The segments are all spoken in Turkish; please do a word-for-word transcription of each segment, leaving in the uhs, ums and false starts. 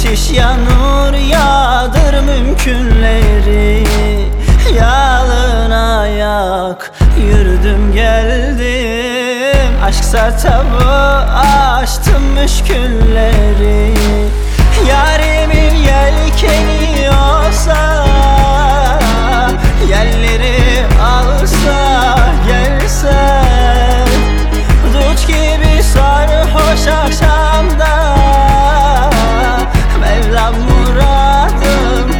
Ateş yanur yağdır mümkünleri, yalın ayak yürüdüm geldim. Aşksa tabu açtım müşkülleri. Yarimin yelkeni olsa, yerleri alsa gelse, dut gibi sarhoş akşamda Mevlam muradım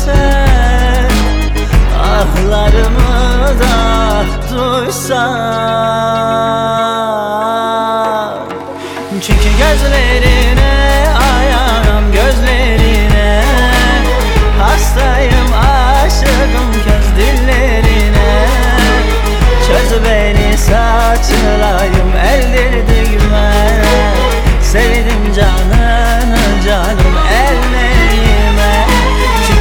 verse, ahlarımı da duysa.